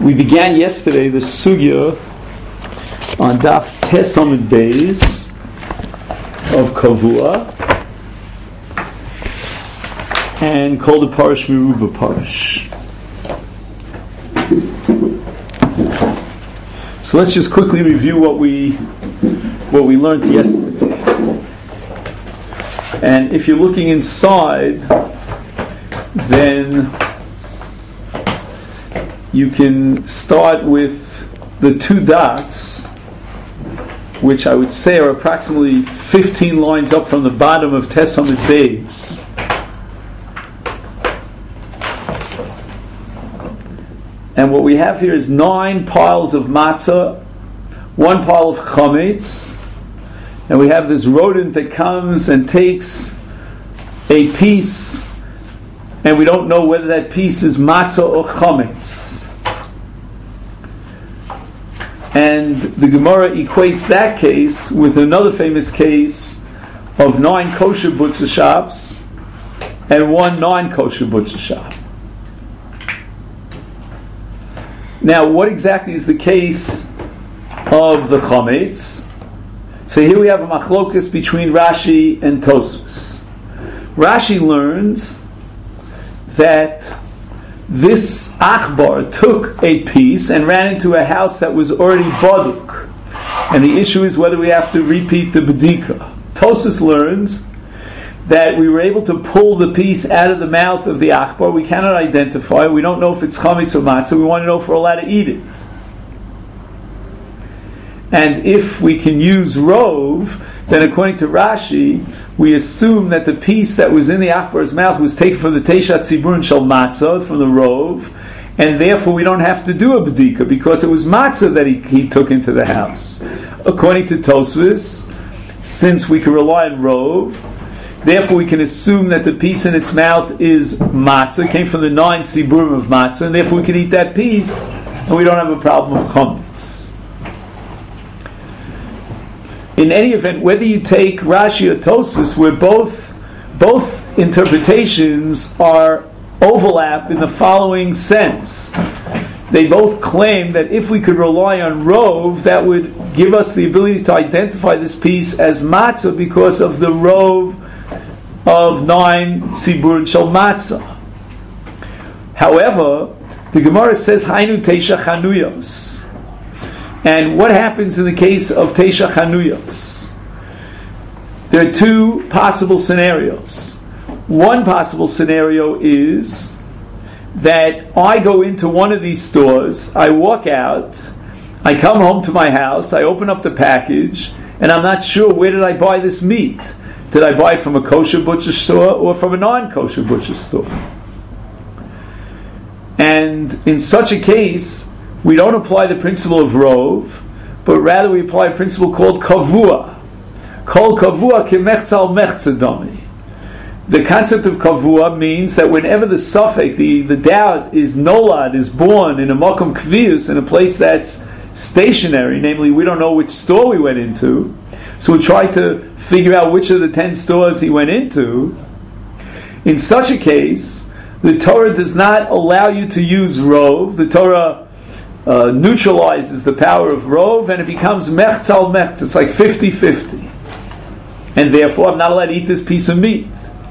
We began yesterday the sugya on Daf Tes Amud Beis of Kavua and called the Parish Miruba Parish. So let's just quickly review what we learned yesterday. And if you're looking inside, then you can start with the two dots, which I would say are approximately 15 lines up from the bottom of Tes Amud Beis. And what we have here is 9 piles of matzah, 1 pile of chametz, and we have this rodent that comes and takes a piece, and we don't know whether that piece is matzah or chametz. And the Gemara equates that case with another famous case of 9 kosher butcher shops and 1 non-kosher butcher shop. Now, what exactly is the case of the chametz? So here we have a machlokas between Rashi and Tosfos. Rashi learns that this Achbar took a piece and ran into a house that was already baduk, and the issue is whether we have to repeat the bedika. Tosfos learns that we were able to pull the piece out of the mouth of the Achbar. We cannot identify. We don't know if it's chametz or matzah. We want to know if we're allowed to eat it. And if we can use rov, then according to Rashi, we assume that the piece that was in the Achbar's mouth was taken from the Teishat Tziburin Shel Matzah, from the rov, and therefore we don't have to do a bedika because it was matzah that he took into the house. According to Tosfos, since we can rely on rov, therefore we can assume that the piece in its mouth is matzah, came from the 9 tziburim of matzah, and therefore we can eat that piece, and we don't have a problem of chametz. In any event, whether you take Rashi or Tosfos, where both interpretations are overlap in the following sense. They both claim that if we could rely on rov, that would give us the ability to identify this piece as matzah because of the rov of 9 tzibur shel matzah. However, the Gemara says Hainu Teisha Chanuyos. And what happens in the case of Teisha Chanuyos? There are 2 possible scenarios. One possible scenario is that I go into one of these stores, I walk out, I come home to my house, I open up the package, and I'm not sure where did I buy this meat. Did I buy it from a kosher butcher store or from a non-kosher butcher store? And in such a case, we don't apply the principle of rov, but rather we apply a principle called kavua. Kol kavua kemechtzal mechtzadami. The concept of kavua means that whenever the suffix, the doubt is nolad, is born in a makom kvius, in a place that's stationary, namely we don't know which store we went into, so we try to figure out which of the 10 stores he went into. In such a case, the Torah does not allow you to use rov. The Torah neutralizes the power of rov, and it becomes mechtzal mechz. It's like 50-50. And therefore, I'm not allowed to eat this piece of meat.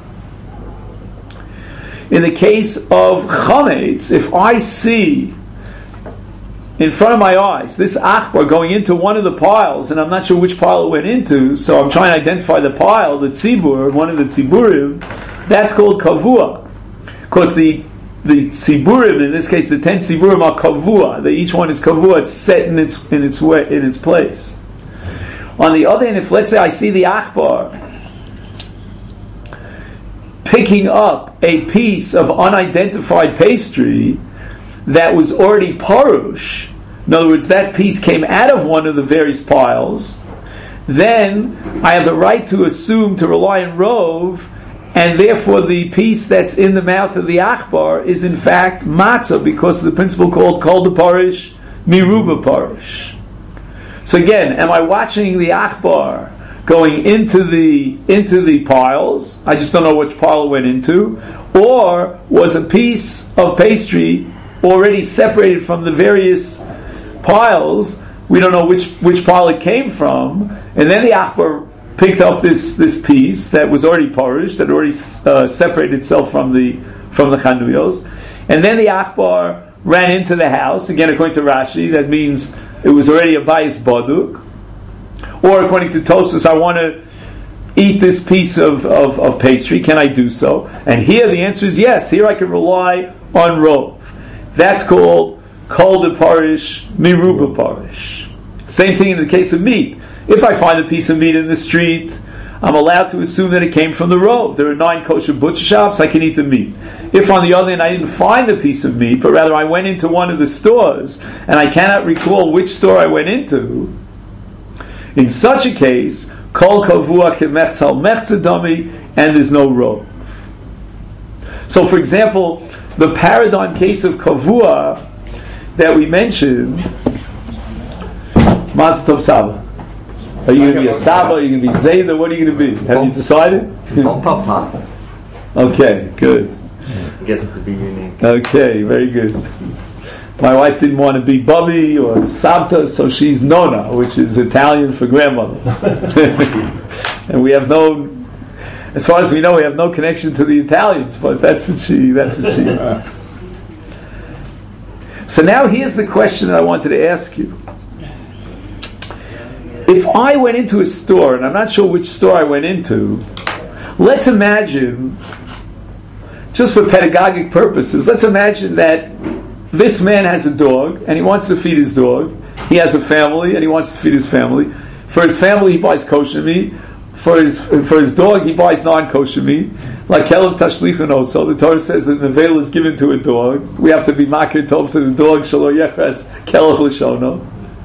In the case of chametz, if I see in front of my eyes this achbar going into one of the piles, and I'm not sure which pile it went into, so I'm trying to identify the pile, the tzibur, one of the tziburim, that's called kavua. Because the tziburim, in this case the 10 tziburim, are kavua. Each one is kavua. It's set in its place. On the other hand, if let's say I see the achbar picking up a piece of unidentified pastry that was already parush, in other words, that piece came out of one of the various piles, then I have the right to assume, to rely on rov, and therefore the piece that's in the mouth of the achbar is in fact matzah because of the principle called kol de parish miruba parish. So again, am I watching the achbar going into the piles? I just don't know which pile it went into. Or was a piece of pastry already separated from the various piles. We don't know which pile it came from, and then the Achbar picked up this piece that was already porished, that already separated itself from the chanuyos, and then the Achbar ran into the house. Again, according to Rashi, that means it was already a bayis baduk. Or according to Tosfos, I want to eat this piece of pastry. Can I do so? And here the answer is yes. Here I can rely on rov. That's called kol de parish miruba parish. Same thing in the case of meat. If I find a piece of meat in the street, I'm allowed to assume that it came from the rov. There are 9 kosher butcher shops, I can eat the meat. If on the other hand I didn't find the piece of meat, but rather I went into one of the stores, and I cannot recall which store I went into, in such a case, kol kavua kemechzal mechzadami, and there's no rov. So for example, the paradigm case of kavua that we mentioned, Mazel Tov Saba. Are you going to be a Saba? Are you going to be Zayda? What are you going to be? Have you decided? Papa. Okay, good. Get it to be unique. Okay, very good. My wife didn't want to be Bubby or Sabta, so she's Nona, which is Italian for grandmother. And we have no, as far as we know, we have no connection to the Italians, but that's what she is. So now here's the question that I wanted to ask you. If I went into a store, and I'm not sure which store I went into, let's imagine, just for pedagogic purposes, let's imagine that this man has a dog, and he wants to feed his dog. He has a family, and he wants to feed his family. For his family, he buys kosher meat. For his dog, he buys non-kosher meat. Like Kelev Tashlichun also, the Torah says that Nevel is given to a dog. We have to be makir tov to the dog, Shalo Yechatz, Kelev L'shono.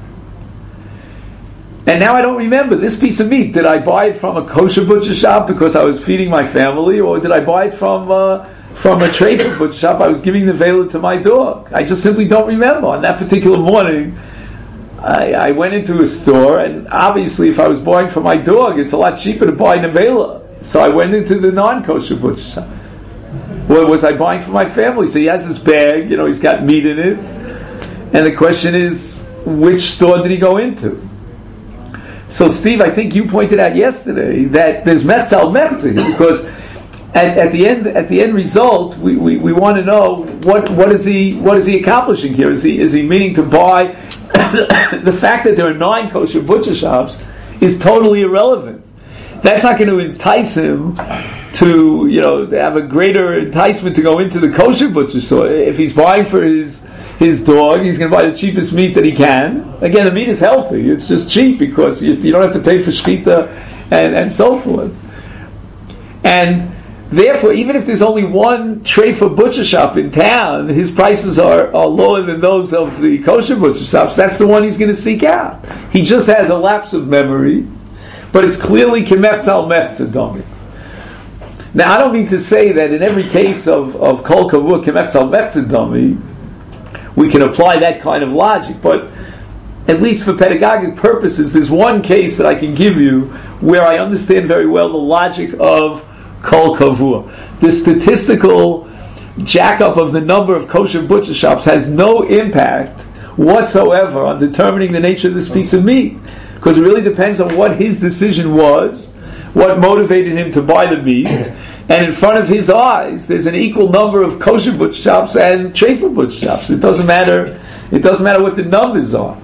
And now I don't remember this piece of meat. Did I buy it from a kosher butcher shop because I was feeding my family, or did I buy it from a treifa butcher shop? I was giving the vela to my dog. I just simply don't remember. On that particular morning, I went into a store, and obviously, if I was buying for my dog, it's a lot cheaper to buy nevela. So I went into the non-kosher butcher shop. Or was I buying for my family? So he has this bag, he's got meat in it, and the question is, which store did he go into? So, Steve, I think you pointed out yesterday that there's mechzal mechzah here, because at the end result, we want to know what is he accomplishing here? Is he meaning to buy? The fact that there are 9 kosher butcher shops is totally irrelevant. That's not going to entice him to have a greater enticement to go into the kosher butcher store. If he's buying for his dog, he's going to buy the cheapest meat that he can. Again, the meat is healthy. It's just cheap because you don't have to pay for shechita and so forth. And therefore, even if there's only one treifa butcher shop in town, his prices are lower than those of the kosher butcher shops. That's the one he's going to seek out. He just has a lapse of memory, but it's clearly kemechzal mechzadami. Now, I don't mean to say that in every case of kol kavua kemechzal mechzadami, we can apply that kind of logic, but at least for pedagogic purposes, there's one case that I can give you where I understand very well the logic of kol kavua. The statistical jack-up of the number of kosher butcher shops has no impact whatsoever on determining the nature of this piece of meat, because it really depends on what his decision was, what motivated him to buy the meat, and in front of his eyes there's an equal number of kosher butcher shops and treifa butcher shops. It doesn't matter what the numbers are.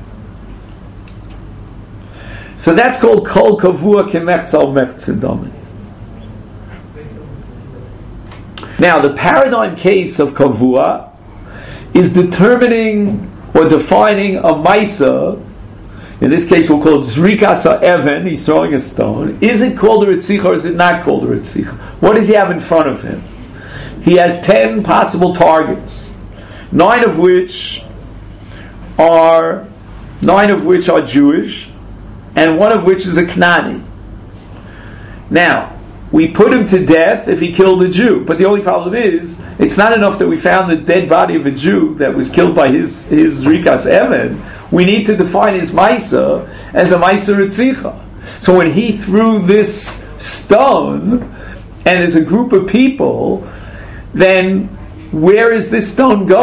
So that's called kol kavua kemechzal mechzadami. Now, the paradigm case of kavua is determining or defining a maisa. In this case, we'll call it zrikas ha'even. He's throwing a stone. Is it called a ritzicha or is it not called a ritzicha? What does he have in front of him? He has 10 possible targets, 9 of which are Jewish, and 1 of which is a Knani. Now, we put him to death if he killed a Jew. But the only problem is, it's not enough that we found the dead body of a Jew that was killed by his Zrikas Emen. We need to define his Maisa as a Maisa Ritzicha. So when he threw this stone, and there's a group of people, then where is this stone going?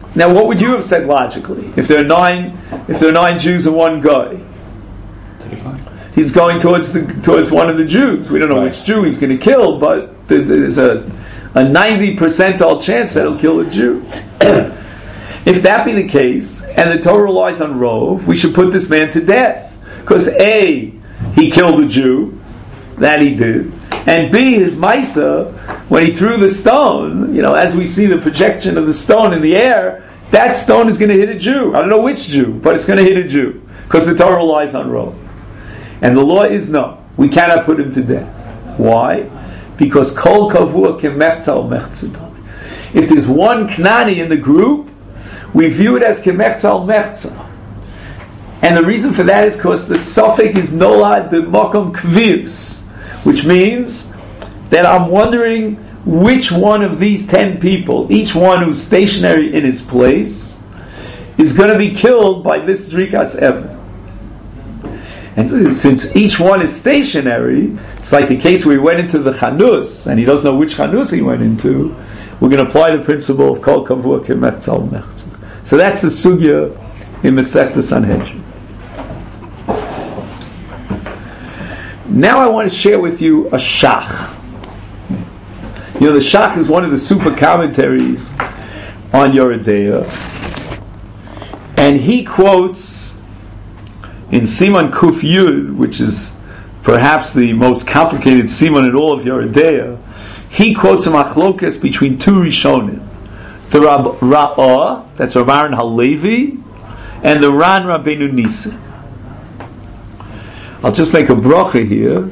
Now, what would you have said logically if there are nine Jews and one guy? He's going towards one of the Jews. We don't know which Jew he's going to kill, but there's a 90% chance that he'll kill a Jew. If that be the case, and the Torah relies on Rov, we should put this man to death. Because A, he killed a Jew, that he did, and B, his Maisa, when he threw the stone, as we see the projection of the stone in the air, that stone is going to hit a Jew. I don't know which Jew, but it's going to hit a Jew, because the Torah relies on Rov. And the law is no, we cannot put him to death. Why? Because kol kavua kemechtzal mechtzadam. If there's one Knani in the group, we view it as kemechtzal mechtzal. And the reason for that is because the suffix is nolad b'makom kvius, which means that I'm wondering which one of these 10 people, each one who's stationary in his place, is going to be killed by this zrikas ever. And since each one is stationary, it's like the case where he went into the chanus, and he doesn't know which chanus he went into, we're going to apply the principle of kol kavua kemechtzal mechtzal. So that's the sugya in Masechta Sanhedrin. Now I want to share with you a shach. The shach is one of the super commentaries on Yoreh De'ah, and he quotes in Siman Kuf Yud, which is perhaps the most complicated Siman in all of Yoreh De'ah, he quotes a machlokes between two Rishonim, the Ra'ah, that's Rav Aaron Halevi, and the Ran Rabbeinu Nisi. I'll just make a bracha here.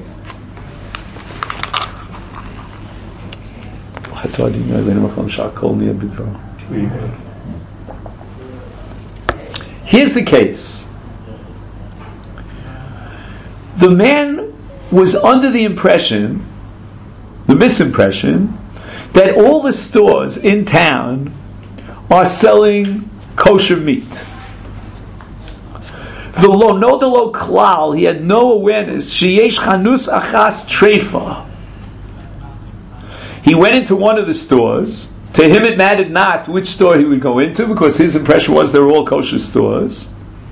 Here's the case. The man was under the misimpression, that all the stores in town are selling kosher meat. The lo nodalo klal, he had no awareness. Sheyesh chanus achas treifa. He went into one of the stores. To him it mattered not which store he would go into, because his impression was they were all kosher stores.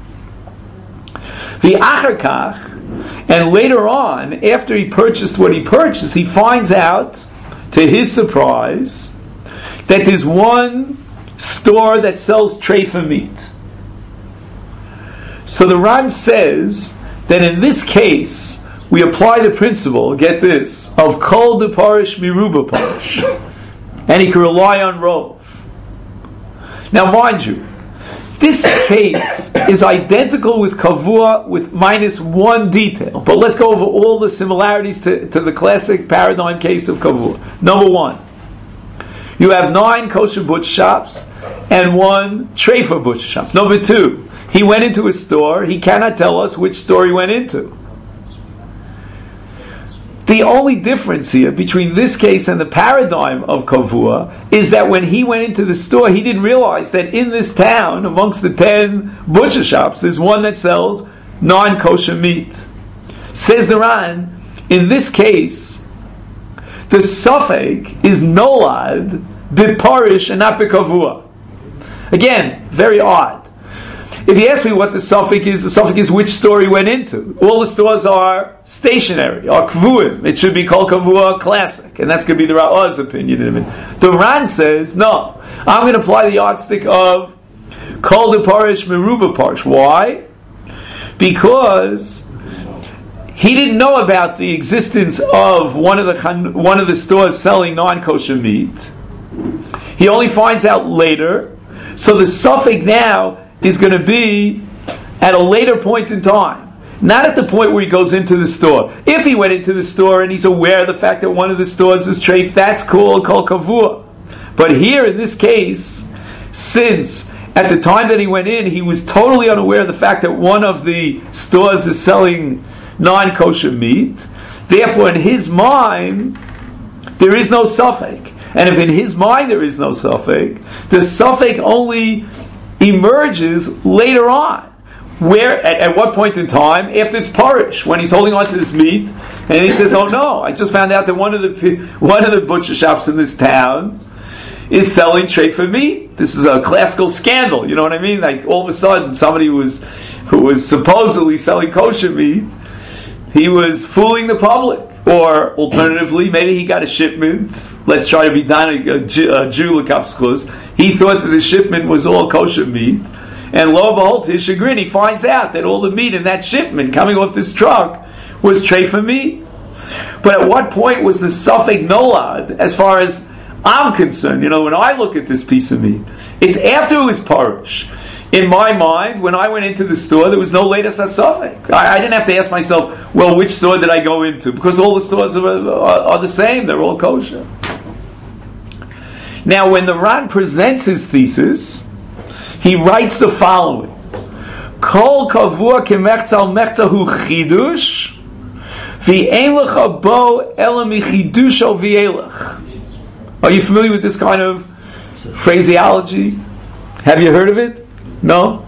The achar kach, and later on, after he purchased what he purchased, he finds out, to his surprise, that there's one store that sells treifa meat. So the Ran says that in this case, we apply the principle, get this, of kol de parish miruba parish. And he can rely on Rov. Now mind you, this case is identical with Kavua with minus one detail. But let's go over all the similarities to the classic paradigm case of Kavua. Number one, you have 9 kosher butcher shops and 1 treifa butcher shop. Number two, he went into a store, he cannot tell us which store he went into. The only difference here between this case and the paradigm of Kavua is that when he went into the store, he didn't realize that in this town, amongst the 10 butcher shops, there's one that sells non-kosher meat. Says the Ran, in this case, the suffix is nolad, b'parish, and not b'kavua. Again, very odd. If you ask me what the suffix is which store he went into. All the stores are stationary, are kvuim. It should be called kavua classic, and that's going to be the Ra'ah's opinion. The Ran says, no, I'm going to apply the yardstick of kol de parish meruba parish. Why? Because he didn't know about the existence of one of the stores selling non-kosher meat. He only finds out later. So the suffix now is going to be at a later point in time, not at the point where he goes into the store. If he went into the store and he's aware of the fact that one of the stores is treif, that's called kavua. But here in this case, since at the time that he went in, he was totally unaware of the fact that one of the stores is selling non-kosher meat, therefore in his mind there is no suffix. And if in his mind there is no suffix, the suffix only emerges later on. Where at what point in time? After it's parish, when he's holding on to this meat, and he says, "Oh no! I just found out that one of the butcher shops in this town is selling treifa meat. This is a classical scandal. You know what I mean? Like all of a sudden, somebody who was supposedly selling kosher meat, he was fooling the public. Or alternatively, maybe he got a shipment. Let's try to be a Jew l'kapschus. He thought that the shipment was all kosher meat, and lo and behold, to his chagrin, he finds out that all the meat in that shipment coming off this truck was treifa meat. But at what point was the safek nolad, as far as I'm concerned? You know, when I look at this piece of meat, it's after it was parish. In my mind, when I went into the store, there was no latest safek. I didn't have to ask myself, well, which store did I go into? Because all the stores are the same. They're all kosher. Now, when the Ran presents his thesis, he writes the following. Kol kavua kemechza mechza hu chidush v'ein lecha bo ela michidusho v'elech. Are you familiar with this kind of phraseology? Have you heard of it? No?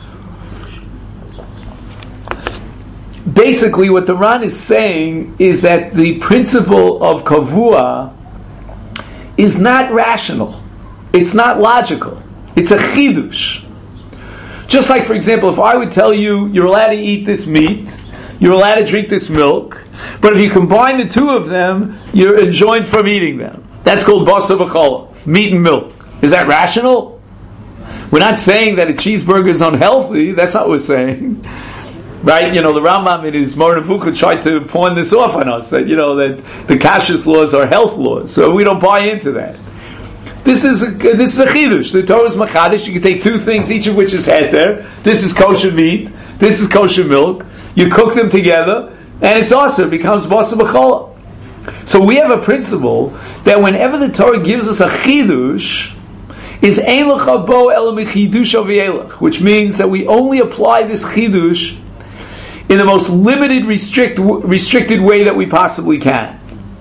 Basically, what the Ran is saying is that the principle of kavua is not rational. It's not logical. It's a chidush. Just like, for example, if I would tell you, you're allowed to eat this meat, you're allowed to drink this milk, but if you combine the two of them, you're enjoined from eating them. That's called basar v'cholov, meat and milk. Is that rational? We're not saying that a cheeseburger is unhealthy. That's not what we're saying. Right? You know, the Rambam in his Moreh Nevuchah tried to pawn this off on us, that, you know, that the kashrus laws are health laws. So we don't buy into that. This is a chidush. The Torah is machadish. You can take two things, each of which is heter. This is kosher meat. This is kosher milk. You cook them together, and it's also it becomes basar v'cholov. So we have a principle that whenever the Torah gives us a chidush, is ein lecha bo ela michidusho v'elech, which means that we only apply this chidush in the most limited, restricted way that we possibly can.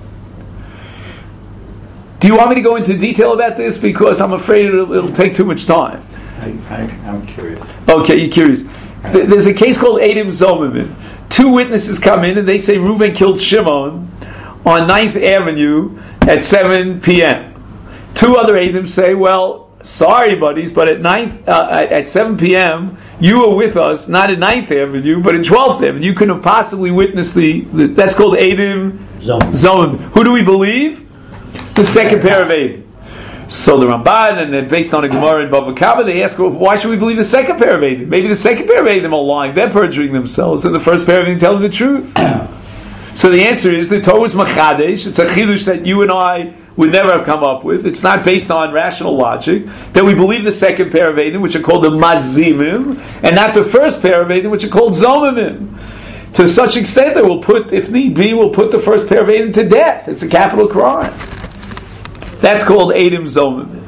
Do you want me to go into detail about this? Because I'm afraid it'll take too much time. I'm curious. Okay, you're curious. There's a case called Eidim Zomimim. Two witnesses come in and they say Reuven killed Shimon on 9th Avenue at 7 p.m. Two other Eidim say, well, sorry buddies, but at 7 p.m. you were with us, not at 9th Avenue, but at 12th Avenue. You couldn't have possibly witnessed that's called Eidim Zomimim. Who do we believe? The second pair of Eidim. So the Ramban, and then based on a Gemara in Bava Kama, they ask, well, why should we believe the second pair of Eidim? Maybe the second pair of Eidim are lying, they're perjuring themselves, and the first pair of Eidim telling the truth. So the answer is, the Torah is machadesh, it's a chidush that you and I would never have come up with. It's not based on rational logic, that we believe the second pair of Eidim, which are called the mazimim, and not the first pair of Eidim, which are called zomimim. To such extent that we'll put, if need be, we'll put the first pair of Eidim to death. It's a capital crime. That's called Eidim Zomimim.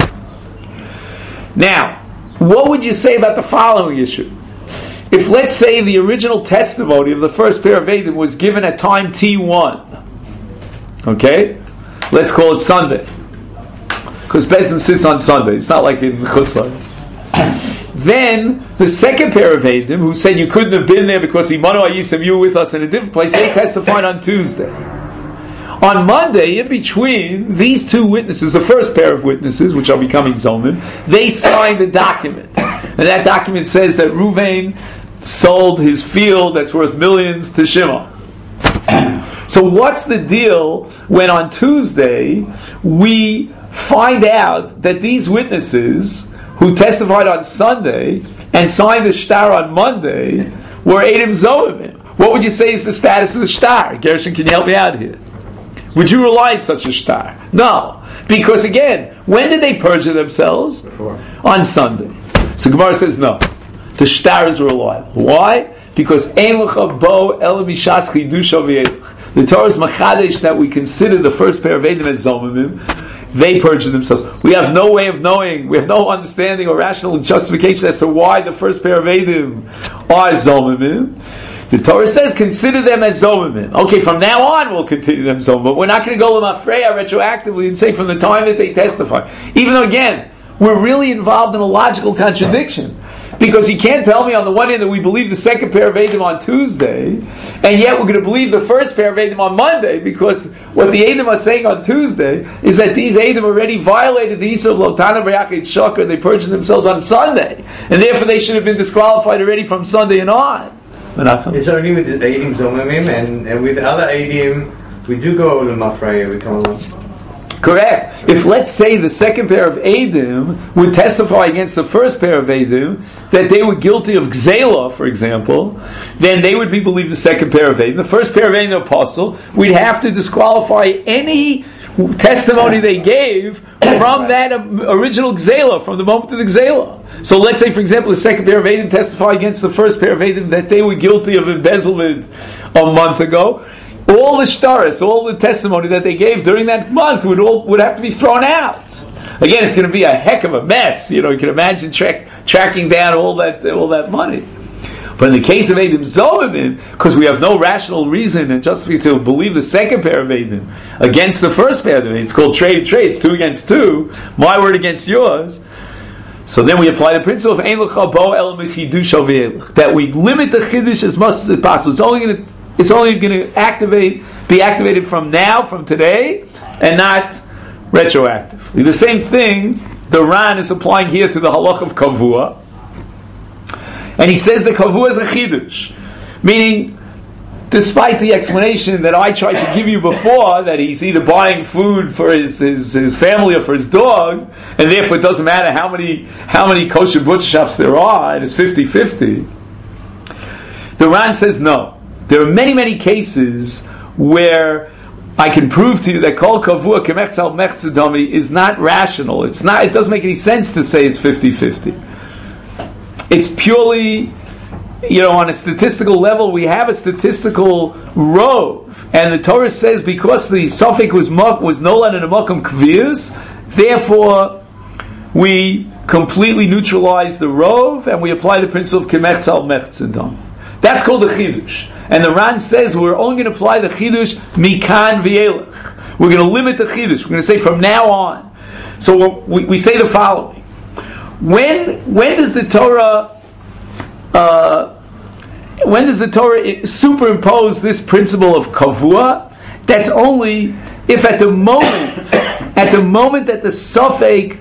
Now, what would you say about the following issue? If, let's say, the original testimony of the first pair of Eidim was given at time T1, okay? Let's call it Sunday, because Bezdin sits on Sunday. It's not like in Chutz Laretz. Then the second pair of Eidim, who said you couldn't have been there because Imanu Ayisem, you were with us in a different place, they testified on Tuesday. On Monday, in between these two witnesses, the first pair of witnesses, which are becoming Zomim, they signed a document. And that document says that Reuven sold his field that's worth millions to Shimon. So what's the deal when on Tuesday we find out that these witnesses who testified on Sunday and signed the shtar on Monday were Eidim Zomimim? What would you say is the status of the shtar? Gershon, can you help me out here? Would you rely on such a shtar? No. Because again, when did they perjure themselves? Before. On Sunday. So Gemara says no. The shtar is reliable. Why? Because Ein Lecha Bo Ela Mishas Chidusha V'Elech. The Torah is machadesh that we consider the first pair of Eidim as Zomimim. They perjured themselves. We have no way of knowing, we have no understanding or rational justification as to why the first pair of Eidim are Zomimim. The Torah says, consider them as Zomimim. Okay, from now on we'll continue them Zomimim. But we're not going to go L'mafreya retroactively and say from the time that they testify. Even though, again, we're really involved in a logical contradiction. Because you can't tell me on the one hand that we believe the second pair of Eidim on Tuesday, and yet we're going to believe the first pair of Eidim on Monday, because what the Eidim are saying on Tuesday is that these Eidim already violated the Yisur of Lotana B'Yachid Shakar, they purged themselves on Sunday, and therefore they should have been disqualified already from Sunday and on. It's only with the Eidim Zomimim, and with other Eidim, we do go to Mafraya, we come along. Correct. If, let's say, the second pair of Eidim would testify against the first pair of Eidim that they were guilty of Gzela, for example, then they would be believed the second pair of Eidim. The first pair of Eidim, the apostle, we'd have to disqualify any testimony they gave from that original Gzela, from the moment of the Gzela. So let's say, for example, the second pair of Eidim testify against the first pair of Eidim that they were guilty of embezzlement a month ago. All the shtaris, all the testimony that they gave during that month would have to be thrown out. Again, it's going to be a heck of a mess. You can imagine tracking down all that money. But in the case of Eidim Zomimim, because we have no rational reason and justification to believe the second pair of Eidim against the first pair of Eidim, it's called trade. It's 2 against 2, my word against yours. So then we apply the principle of Ein L'cha Bo El Mechidush Avei, that we limit the Chiddush as much as possible. It's only going to be activated from now, from today, and not retroactively. The same thing the Ran is applying here to the halach of kavua, and he says that kavua is a chidush, meaning, despite the explanation that I tried to give you before, that he's either buying food for his family or for his dog, and therefore it doesn't matter how many kosher butcher shops there are, and it's 50-50. The Ran says no. There are many, many cases where I can prove to you that kol kavua kemechzal mechzadami is not rational. It doesn't make any sense to say it's 50-50. It's purely, on a statistical level, we have a statistical rove. And the Torah says because the suffix was nolad in a makom kvius, therefore we completely neutralize the rove and we apply the principle of kemechzal mechzadami. That's called the chidush. And the Ran says we're only going to apply the chidush mikan v'elech. We're going to limit the chidush. We're going to say from now on. So we say the following: When does the Torah superimpose this principle of kavua? That's only if at the moment that the suffix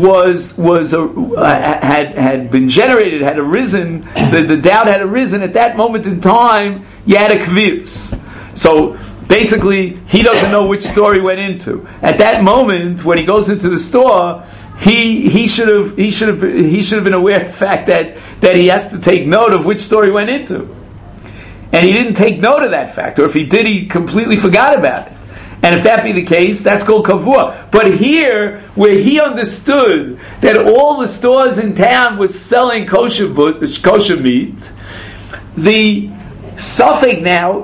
had been generated, had arisen, the doubt had arisen, at that moment in time, you had a kvius. So basically, he doesn't know which store he went into. At that moment, when he goes into the store, he should have been aware of the fact that he has to take note of which store he went into. And he didn't take note of that fact, or if he did, he completely forgot about it. And if that be the case, that's called kavua. But here, where he understood that all the stores in town were selling kosher meat, the suffix now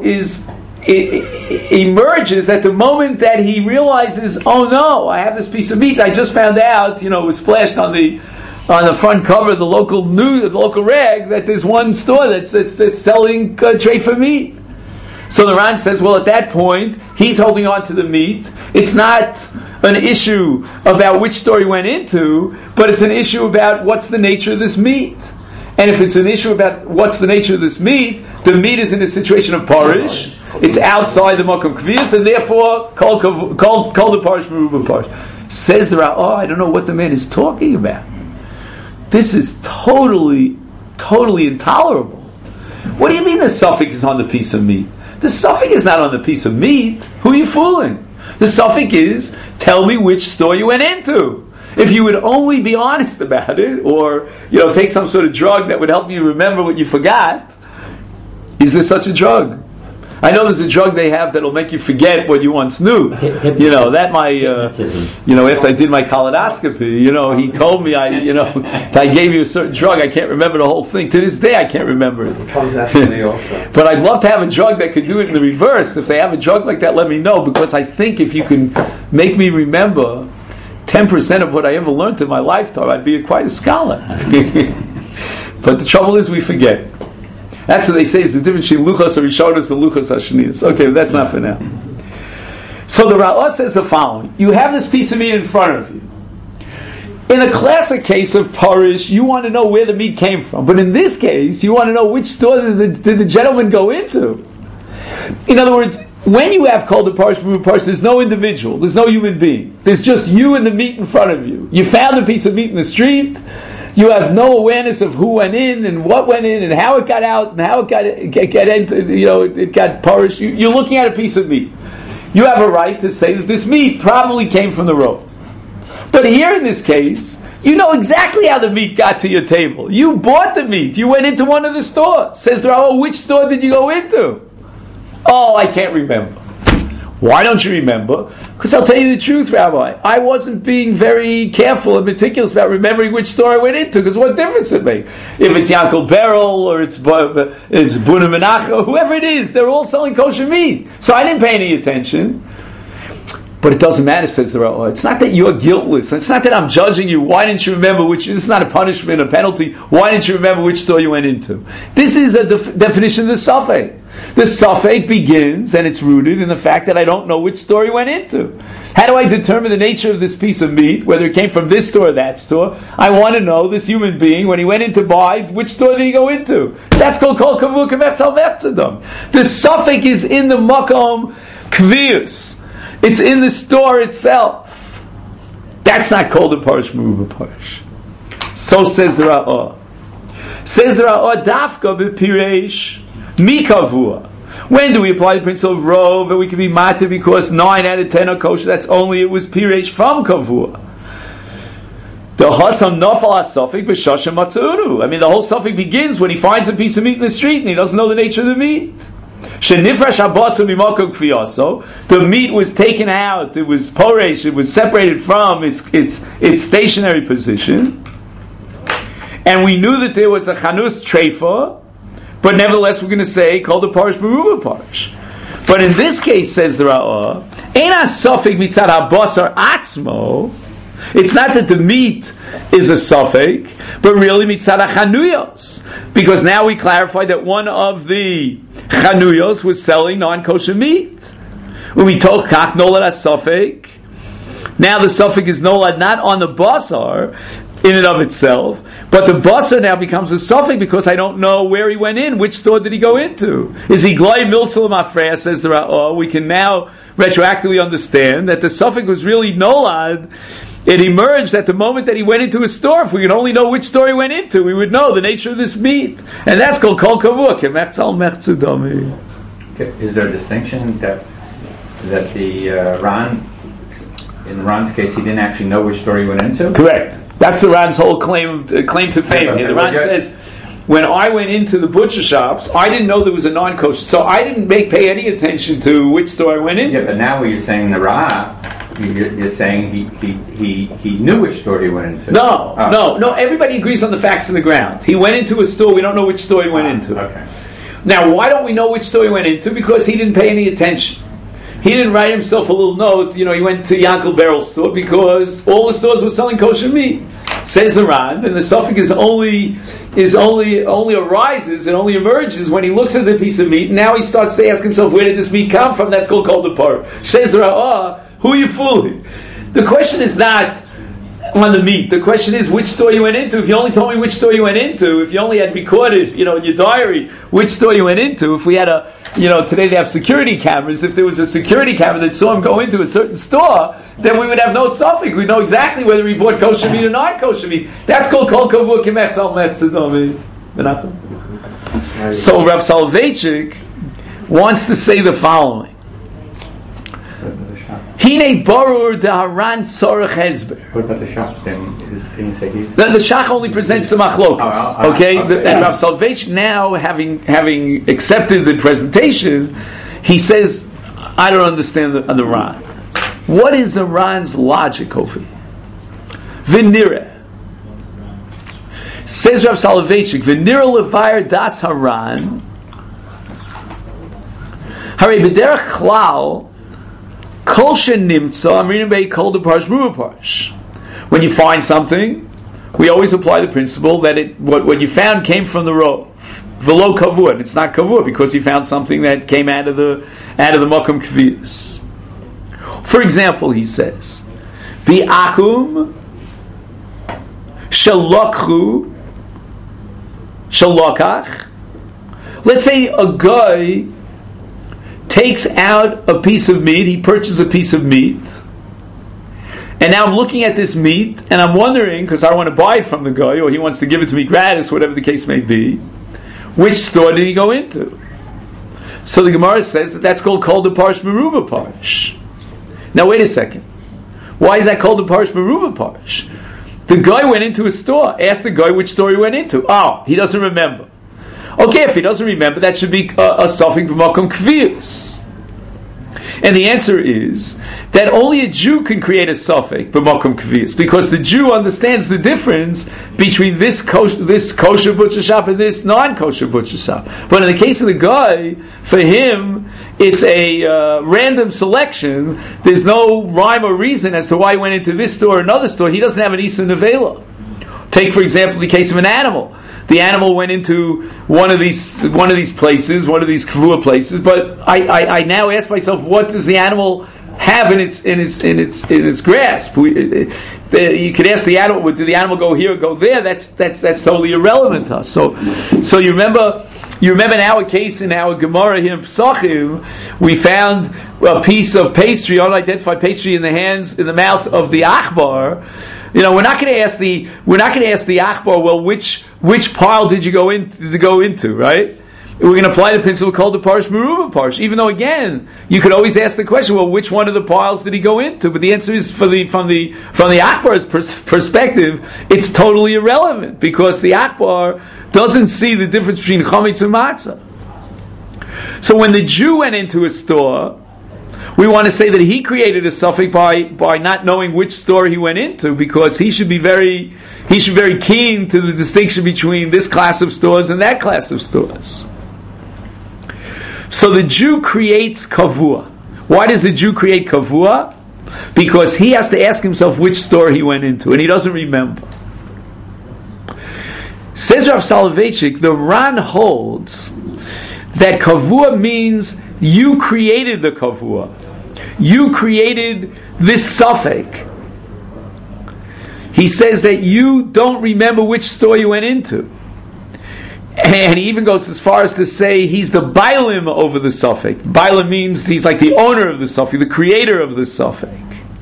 emerges at the moment that he realizes, oh no, I have this piece of meat. I just found out, it was flashed on the front cover of the local rag that there's one store that's selling treifa meat. So the Ran says, well, at that point, he's holding on to the meat. It's not an issue about which store he went into, but it's an issue about what's the nature of this meat. And if it's an issue about what's the nature of this meat, the meat is in a situation of parish. It's outside the makom kvius, and therefore, call the parish meruba parish. Says the Ran, I don't know what the man is talking about. This is totally, totally intolerable. What do you mean the suffix is on the piece of meat? The suffix is not on the piece of meat. Who are you fooling? The suffix is, tell me which store you went into. If you would only be honest about it, or take some sort of drug that would help you remember what you forgot, is there such a drug? I know there's a drug they have that'll make you forget what you once knew. That after I did my colonoscopy, he told me if I gave you a certain drug, I can't remember the whole thing. To this day, I can't remember it. It comes naturally also. But I'd love to have a drug that could do it in the reverse. If they have a drug like that, let me know, because I think if you can make me remember 10% of what I ever learned in my lifetime, I'd be quite a scholar. But the trouble is we forget. That's what they say is the difference between luchas or rishonos and luchas hashnias. Okay, but that's not for now. So the Ra'ah says the following: you have this piece of meat in front of you. In a classic case of parish, you want to know where the meat came from. But in this case, you want to know which store did the gentleman go into. In other words, when you have called a parish, there's no individual, there's no human being. There's just you and the meat in front of you. You found a piece of meat in the street. You have no awareness of who went in and what went in and how it got out and how it got into, it got parish. You're looking at a piece of meat. You have a right to say that this meat probably came from the road. But here in this case, you know exactly how the meat got to your table. You bought the meat. You went into one of the stores. Says the Rabbi, which store did you go into? Oh, I can't remember. Why don't you remember? Because I'll tell you the truth, Rabbi. I wasn't being very careful and meticulous about remembering which store I went into, because what difference it makes? If it's Yankel Beryl or it's Buna Menachah, whoever it is, they're all selling kosher meat. So I didn't pay any attention. But it doesn't matter, says the Rabbi. It's not that you're guiltless. It's not that I'm judging you. Why didn't you remember which? This is not a punishment, a penalty. Why didn't you remember which store you went into? This is a definition of the Safek. The Safek begins, and it's rooted in the fact that I don't know which store he went into. How do I determine the nature of this piece of meat, whether it came from this store or that store? I want to know, this human being, when he went in to buy, which store did he go into? That's called Kol Kavur K'Mechtzal Mechtzadam. The Safek is in the Makom Kvius. It's in the store itself. That's not called a parish meruba parish. So says the Ra'ah. Says the Ra'ah, Dafka b'pireish mikavua. When do we apply the principle of rov? And we can be matir because 9 out of 10 are kosher. That's only it was pireish from kavua. The hasam nafal asafik b'shashem matzuru. I mean, the whole suffix begins when he finds a piece of meat in the street and he doesn't know the nature of the meat. The meat was taken out, it was poresh, it was separated from its stationary position, and we knew that there was a chanus treifa, but nevertheless we're going to say called the parish meruba parish. But in this case, says the Ra'ah, Eina safek mitzad habasar atzmo. It's not that the meat is a suffix, but really mitzad chanuyos, because now we clarify that one of the chanuyos was selling non-kosher meat. When we told kach nolad as suffix, now the suffix is nolad not on the basar in and of itself, but the basar now becomes a suffix because I don't know where he went in, which store did he go into. Is he glay milsalam afreya, says the Ra'ah. We can now retroactively understand that the suffix was really nolad. It emerged at the moment that he went into a store. If we could only know which store he went into, we would know the nature of this meat. And that's called kol kavur, k'mechtzal mechtzadami. Okay. Is there a distinction that the Ran, in Ran's case, he didn't actually know which store he went into? Correct. That's the Ran's whole claim to fame here. The Ran says, when I went into the butcher shops, I didn't know there was a non-kosher. So I didn't pay any attention to which store I went into. Yeah, but now when you're saying the Ra, you're saying he knew which store he went into. No. Everybody agrees on the facts on the ground. He went into a store. We don't know which store he went into. Okay. Now, why don't we know which store he went into? Because he didn't pay any attention. He didn't write himself a little note. He went to Yankel Beryl's store because all the stores were selling kosher meat. Says the Ran, and the suffix only arises and only emerges when he looks at the piece of meat. And now he starts to ask himself, where did this meat come from? That's called kol depar. Says the Ra'ah, who are you fooling? The question is not on the meat. The question is which store you went into. If you only told me which store you went into, if you only had recorded, in your diary, which store you went into, if we had today they have security cameras, if there was a security camera that saw him go into a certain store, then we would have no suffix. We'd know exactly whether he bought kosher meat or non-kosher meat. That's called kol kavur k'mechtzal mechtzadami. So Rav Soloveitchik wants to say the following. Hine barur daharan tzorech hezber. What about the Shach? Can you say he's... The Shach only presents the machlokas. Okay? And Rav Soloveitchik now, having accepted the presentation, he says, I don't understand the Ran. What is the Ran's logic over here? V'nireh. Says Rav Soloveitchik, V'nireh levayir das haran Hare b'derech klal Kol shenimtza, I'm reading about kol deparish meruba parish. When you find something, we always apply the principle that what you found came from the row. V'lo kavur, and it's not kavur because you found something that came out of the makom kvius. For example, he says, Bi'akum shalokhu, shalokach. Let's say a guy takes out a piece of meat, he purchases a piece of meat, and now I'm looking at this meat, and I'm wondering, because I want to buy it from the guy, or he wants to give it to me gratis, whatever the case may be, which store did he go into? So the Gemara says that that's called Kol Deparsh Meruba Parsh. Now wait a second. Why is that called Deparsh Meruba Parsh? The guy went into a store, asked the guy which store he went into. Oh, he doesn't remember. Okay, if he doesn't remember, that should be a suffix b'makom kvius. And the answer is that only a Jew can create a suffix b'makom kvius, because the Jew understands the difference between this kosher butcher shop and this non-kosher butcher shop. But in the case of the guy, for him, it's a random selection. There's no rhyme or reason as to why he went into this store or another store. He doesn't have an Issa Nevela. Take, for example, the case of an animal. The animal went into one of these places, one of these kavua places. But I now ask myself, what does the animal have in its grasp? You could ask the animal, did the animal go here or go there? That's totally irrelevant to us. So you remember in our case, in our Gemara here in Pesachim, we found a piece of pastry, unidentified pastry, in the mouth of the Achbar. You know, we're not going to ask the Achbar, well, which pile did you go into, right? We're going to apply the principle called the Parsh Meruba Parsh, even though, again, you could always ask the question, well, which one of the piles did he go into? But the answer is, from the Achbar's perspective, it's totally irrelevant, because the Achbar doesn't see the difference between chametz and matzah. So when the Jew went into a store, we want to say that he created a suffix by not knowing which store he went into, because he should be very keen to the distinction between this class of stores and that class of stores. So the Jew creates kavua. Why does the Jew create kavua? Because he has to ask himself which store he went into, and he doesn't remember. Says Rav Soloveitchik, the Ran holds that kavua means you created the kavua. You created this suffix. He says that you don't remember which store you went into. And he even goes as far as to say he's the bailim over the suffix. Bailim means he's like the owner of the suffix, the creator of the suffix.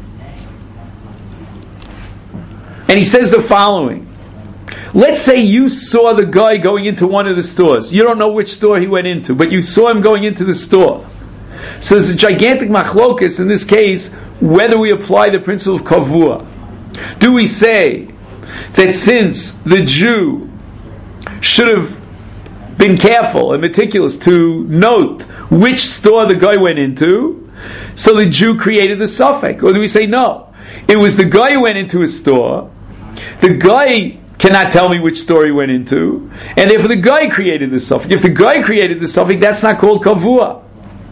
And he says the following. Let's say you saw the guy going into one of the stores. You don't know which store he went into, but you saw him going into the store. So there's a gigantic machlokus in this case whether we apply the principle of kavua. Do we say that since the Jew should have been careful and meticulous to note which store the guy went into, so the Jew created the suffix? Or do we say no, it was the guy who went into a store, the guy cannot tell me which store he went into, and therefore the guy created the suffix? If the guy created the suffix, that's not called kavua.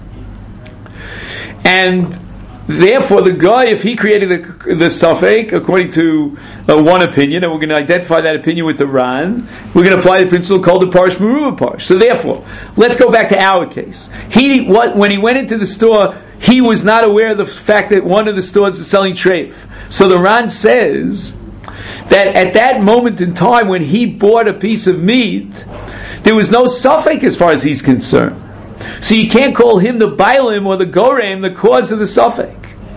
And therefore the guy, if he created the suffix, according to one opinion, and we're going to identify that opinion with the Ran, we're going to apply the principle called the Parsh Meruba Parsh. So therefore, let's go back to our case. When he went into the store, he was not aware of the fact that one of the stores is selling treif. So the Ran says that at that moment in time when he bought a piece of meat, there was no suffix as far as he's concerned. So you can't call him the bailim or the gorem the cause of the suffix.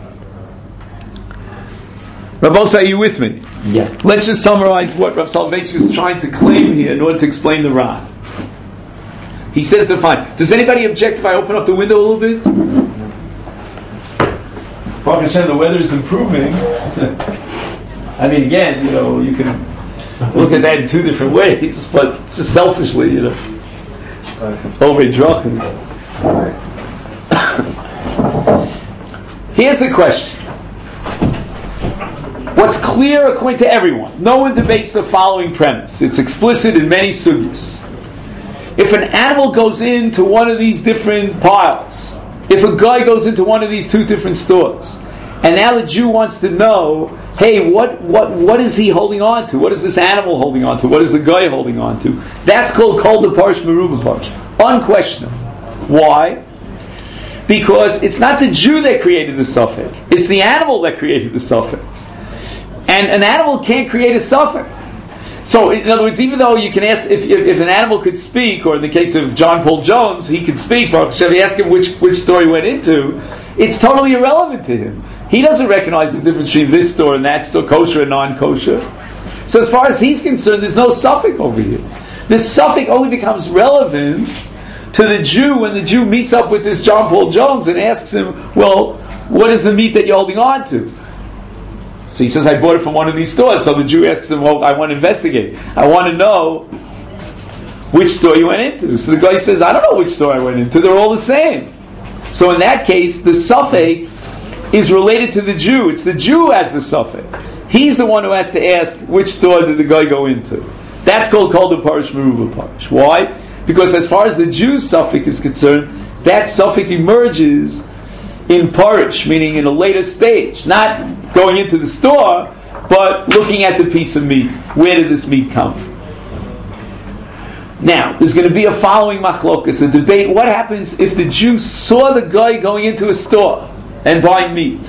Rav Osa, are you with me? Yeah. Let's just summarize what Rav Soloveitchik is trying to claim here in order to explain the Ran. He says the fine. Does anybody object if I open up the window a little bit? Baruch Hashem, the weather is improving. I mean, again, you can look at that in two different ways, but just selfishly, Here's the question. What's clear according to everyone? No one debates the following premise. It's explicit in many sugyas. If an animal goes into one of these different piles, if a guy goes into one of these two different stores, and now the Jew wants to know, hey, what is he holding on to? What is this animal holding on to? What is the guy holding on to? That's called the Parsh Meruba Parsh. Unquestionable. Why? Because it's not the Jew that created the suffix. It's the animal that created the suffix. And an animal can't create a suffix. So, in other words, even though you can ask if an animal could speak, or in the case of John Paul Jones, he could speak, but if you ask him which store he went into, it's totally irrelevant to him. He doesn't recognize the difference between this store and that store, kosher and non-kosher. So as far as he's concerned, there's no suffix over here. This suffix only becomes relevant to the Jew when the Jew meets up with this John Paul Jones and asks him, well, what is the meat that you're holding on to? So he says, I bought it from one of these stores. So the Jew asks him, well, I want to investigate. I want to know which store you went into. So the guy says, I don't know which store I went into. They're all the same. So in that case, the suffix is related to the Jew. It's the Jew who has the suffix. He's the one who has to ask, which store did the guy go into? That's called Kol Parish Meruba Parish. Why? Because as far as the Jew's suffix is concerned, that suffix emerges in Parish, meaning in a later stage. Not going into the store, but looking at the piece of meat. Where did this meat come from? Now, there's going to be a following machlokas, a debate. What happens if the Jew saw the guy going into a store and buying meat?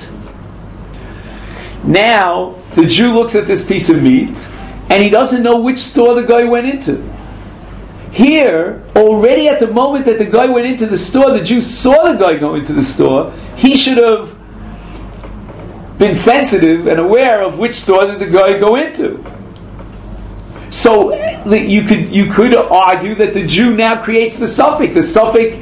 Now, the Jew looks at this piece of meat, and he doesn't know which store the guy went into. Here, already at the moment that the guy went into the store, the Jew saw the guy go into the store, he should have been sensitive and aware of which store did the guy go into. So you could argue that the Jew now creates the suffix. The suffix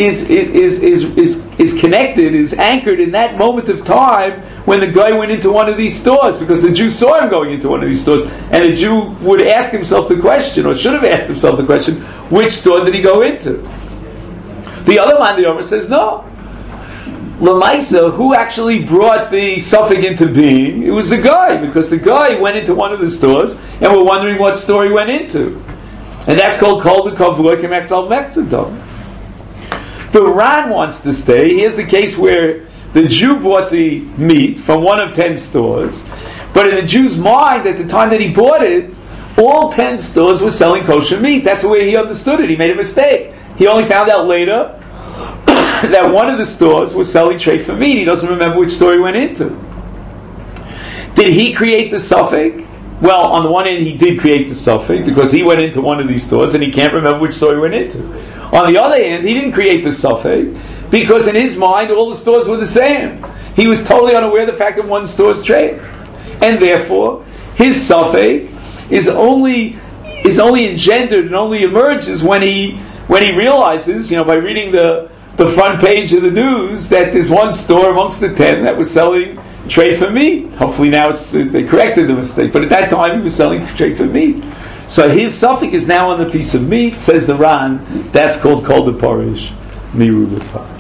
is connected, is anchored in that moment of time when the guy went into one of these stores, because the Jew saw him going into one of these stores, and the Jew would ask himself the question, or should have asked himself the question, which store did he go into? The other man, the Omer, says no. Lamaisa, who actually brought the suffix into being? It was the guy, because the guy went into one of the stores, and we're wondering what store he went into. And that's called Kol Kavua Kemechtzal Mechtzadom. The Ran wants to stay. Here's the case where the Jew bought the meat from one of 10 stores, but in the Jew's mind, at the time that he bought it, all 10 stores were selling kosher meat. That's the way he understood it. He made a mistake. He only found out later that one of the stores was selling treifa meat. He doesn't remember which store he went into. Did he create the suffix? Well, on the one hand, he did create the suffix because he went into one of these stores and he can't remember which store he went into. On the other hand, he didn't create the suffix because in his mind, all the stores were the same. He was totally unaware of the fact that one store's trade. And therefore, his suffix is only engendered and only emerges when he realizes, by reading the front page of the news, that there's one store amongst the 10 that was selling treifa meat. Hopefully now they corrected the mistake, but at that time he was selling treifa meat. So his suffix is now on the piece of meat, says the Ran. That's called Kol Parish Meruba Parish.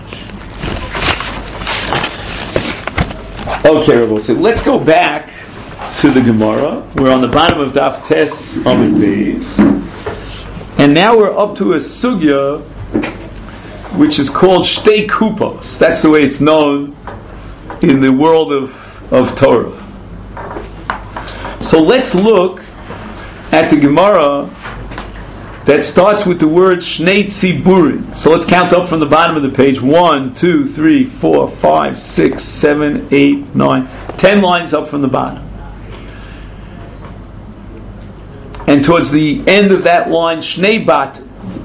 Okay, Rabbi, so let's go back to the Gemara. We're on the bottom of Daf Tes Amud Beis, and now we're up to a sugya which is called Shtei Kupos. That's the way it's known in the world of Torah. So let's look at the Gemara that starts with the word Shnei Tziburin. So let's count up from the bottom of the page. 1, 2, 3, 4, 5, 6, 7, 8, 9, 10 lines up from the bottom. And towards the end of that line, Shnei Bat.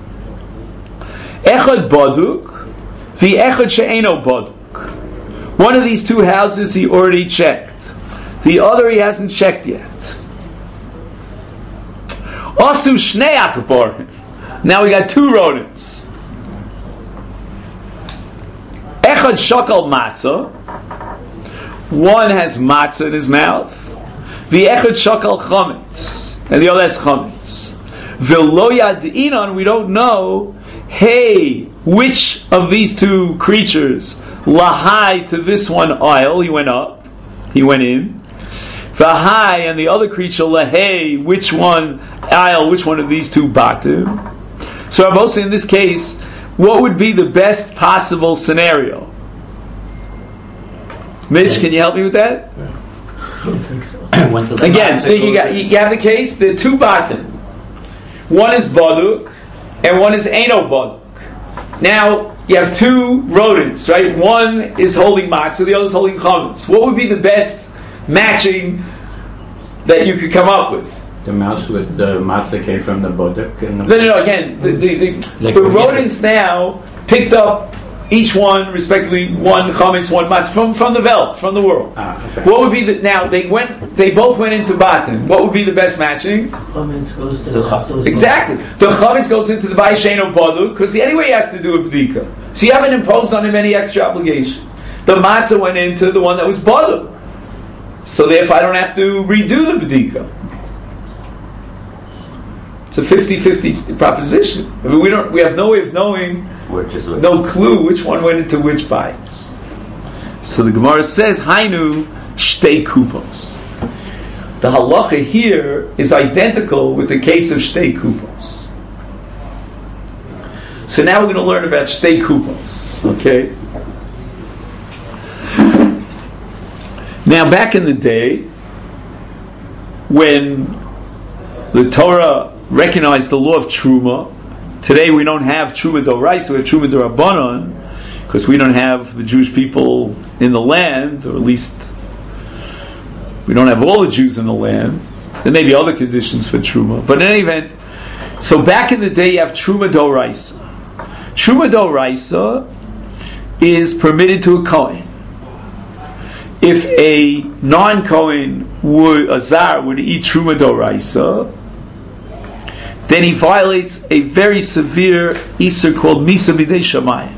Echad Baduk, the Echad She'eno Baduk. One of these two houses he already checked. The other he hasn't checked yet. Asu Shnei Akbar. Now we got two rodents. Echad Shakal Matzah. One has matzah in his mouth. The Echad Shakal Chametz. And the other has Chametz. V'lo Yad'inon, we don't know, hey, which of these two creatures lahai to this one aisle, he went up, he went in. V'hai, and the other creature lahei, which one aisle, which one of these two batim. So Rabbi, in this case, what would be the best possible scenario? Mitch, can you help me with that? I don't think so. Again, so you have the case, there are two batim. One is baduk, and one is eno baduk. Now, you have two rodents, right? One is holding matzah, the other is holding chametz. What would be the best matching that you could come up with? The mouse with the matzah came from the boduk. No. Again, the rodents now picked up each one, respectively, one chametz, one matzah from the Welt, from the world. Okay. What would be now? They both went into batin. What would be the best matching? Chametz goes to the chametz. Exactly. The chametz goes into the bayishein boduk because anyway he has to do a bdika. So you haven't imposed on him any extra obligation. The matzah went into the one that was boduk. So therefore I don't have to redo the bdika. It's a 50-50 proposition. I mean, we have no way of knowing, no clue which one went into which bias. So the Gemara says, Hainu shtei kupos. The halacha here is identical with the case of shtei kupos. So now we're going to learn about shtei kupos. Okay? Now back in the day, when the Torah recognized the law of Truma, today we don't have Truma d'oraisa, we have Truma d'Rabbanan, because we don't have the Jewish people in the land, or at least we don't have all the Jews in the land. There may be other conditions for Truma, but in any event, so back in the day you have Truma d'oraisa. Truma d'oraisa is permitted to a Kohen. If a non-Kohen a Zar would eat Truma d'oraisa, then he violates a very severe Isur called Misa B'dei Shamayim.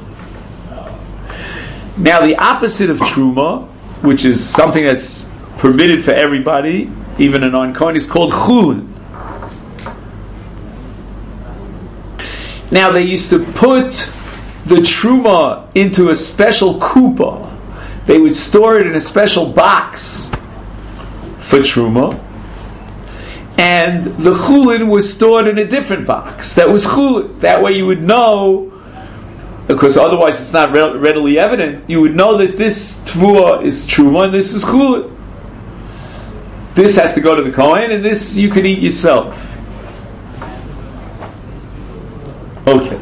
Now the opposite of Truma, which is something that's permitted for everybody, even a non-Kohen, is called Chulin. Now they used to put the Truma into a special kupa. They would store it in a special box for Truma. And the chulin was stored in a different box. That was chulin. That way you would know, because otherwise it's not readily evident, you would know that this tvua is truma and this is chulin. This has to go to the Kohen and this you can eat yourself. Okay.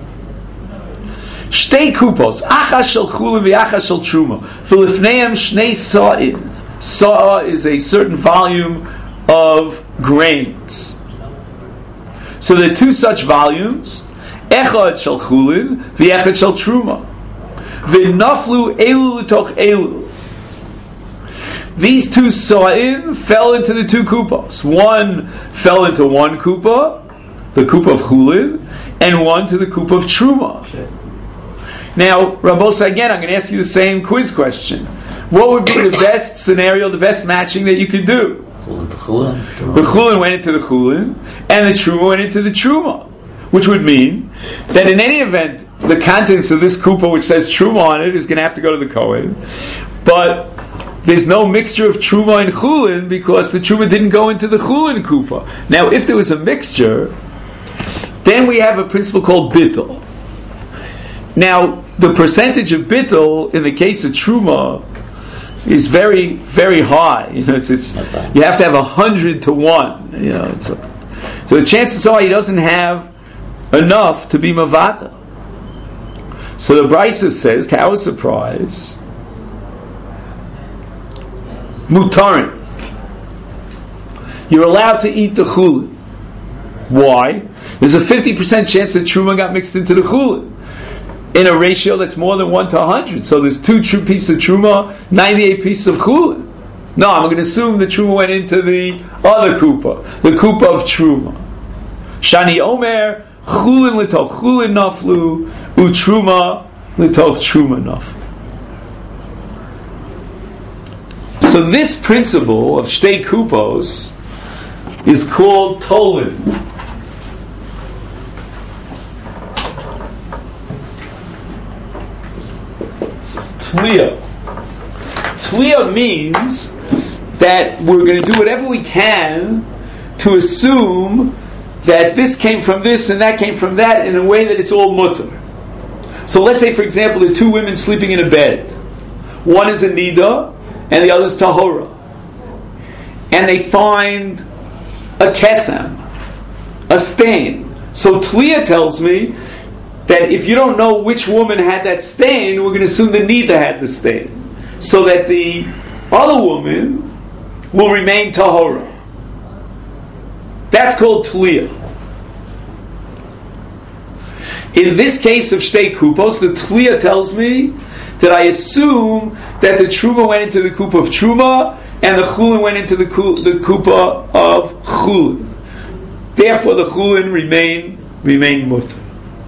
Shtei kupos, achas shel chulin v'achas shel truma. V'lifneim shnei sa'in. Sa'a is a certain volume of grains. So there are two such volumes, echad shel chulin, v'echad shel truma. V'naflu elu l'toch elu. These two sa'in fell into the two kupos. One fell into one kupa, the kupa of chulin, and one to the kupa of truma. Now, Rabosa, again, I'm going to ask you the same quiz question. What would be the best scenario, the best matching that you could do? The chulin went into the chulin, and the truma went into the truma, which would mean that in any event, the contents of this kupa, which says truma on it, is going to have to go to the Kohen. But there's no mixture of truma and chulin because the truma didn't go into the chulin kupa. Now, if there was a mixture, then we have a principle called bittul. Now, the percentage of bittul in the case of truma is very, very high. You know, it's you have to have 100 to 1. You know, so the chances are he doesn't have enough to be mavata. So the Brisa says, to our surprise, mutarin. You're allowed to eat the chulin. Why? There's a 50% chance that truma got mixed into the chulin in a ratio that's more than 1 to 100. So there's 2 pieces of truma, 98 pieces of chulin. No, I'm going to assume the truma went into the other kupa, the kupa of truma. Shani Omer, chulin l'toch chulin naflu, u'truma l'toch truma naflu. So this principle of shtei kupos is called tolin. Tliya. Tliya means that we're going to do whatever we can to assume that this came from this and that came from that in a way that it's all mutter. So let's say, for example, there are 2 women sleeping in a bed. One is a nida and the other is tahora. And they find a kesem, a stain. So Tliya tells me that if you don't know which woman had that stain, we're going to assume the nida had the stain, so that the other woman will remain tahora. That's called Tliya. In this case of Shtei Kupos, the Tliya tells me that I assume that the Truma went into the Kupa of Truma and the Chulin went into the Kupa of Chulin. Therefore, the Chulin remain mutter.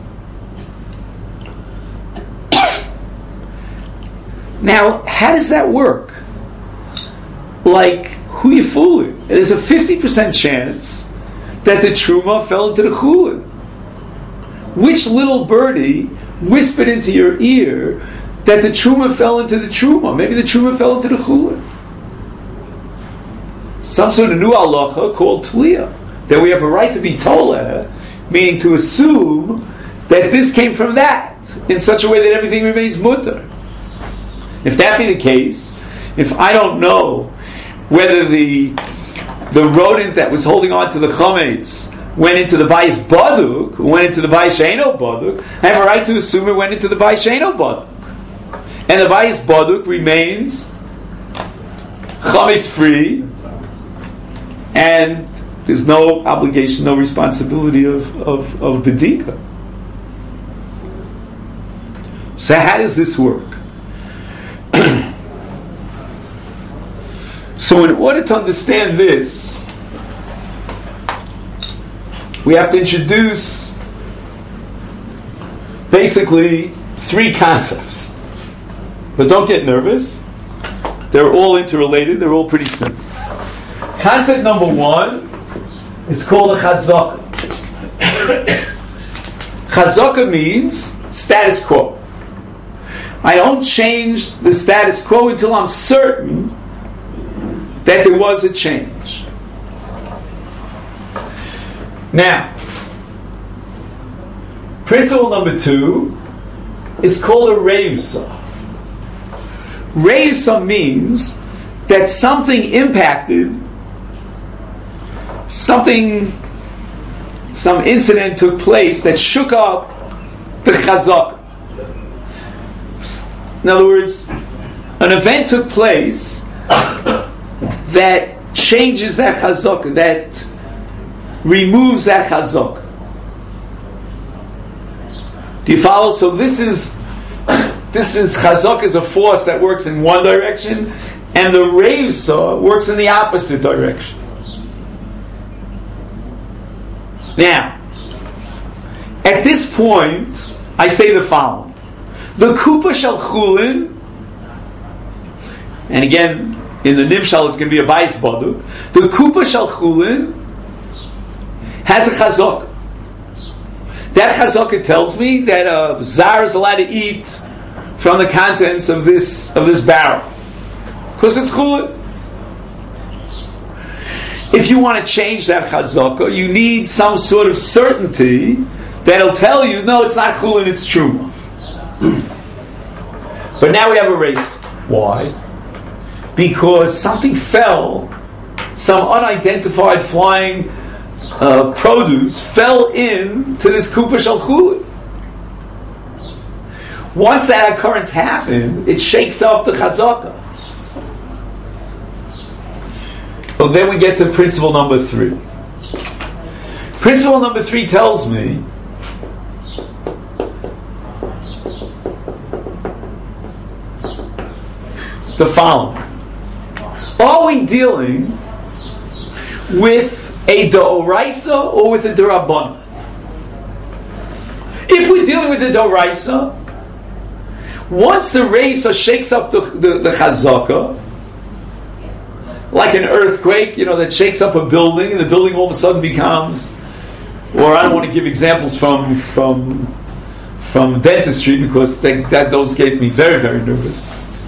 Now, how does that work? Like, who you fooling? There's a 50% chance that the Truma fell into the Chulin. Which little birdie whispered into your ear that the Truma fell into the Truma? Maybe the Truma fell into the Chulin. Some sort of new halacha called Tliya, that we have a right to be tola, meaning to assume that this came from that, in such a way that everything remains mutter. If that be the case, if I don't know whether the rodent that was holding on to the chametz went into the bayis baduk, or went into the bayis she'eino baduk, I have a right to assume it went into the bayis she'eino baduk. And the bayis baduk remains chametz free, and there's no obligation, no responsibility of bedika. So how does this work? So in order to understand this, we have to introduce basically three concepts. But don't get nervous. They're all interrelated. They're all pretty simple. Concept number one is called a chazaka. Chazaka means status quo. I don't change the status quo until I'm certain that there was a change. Now, principle number two is called a reusa. Reusa means that something impacted, some incident took place that shook up the chazaka. In other words, an event took place that changes that chazaka, that removes that chazaka. Do you follow? So this is chazaka is a force that works in one direction, and the reusa works in the opposite direction. Now, at this point, I say the following. The Kupa Shel Chulin, and again, in the Nimshal it's going to be a Bayis Baduk, the Kupa Shel Chulin has a chazaka. That chazaka tells me that a Zar is allowed to eat from the contents of this barrel. Because it's Chulin. If you want to change that chazaka, you need some sort of certainty that'll tell you, no, it's not Chulin, it's Truma. But now we have a race. Why? Because something fell, some unidentified flying produce fell into this Kupa Shel Chulin. Once that occurrence happened, it shakes up the chazaka. Well, then we get to principle number three. Principle number three tells me the following. Are we dealing with a D'oraisa or with a D'Rabbanan? If we're dealing with a D'oraisa, once the Reisa shakes up the Chazaka, like an earthquake, that shakes up a building, and the building all of a sudden becomes, or I don't want to give examples from dentistry because those get me very, very nervous.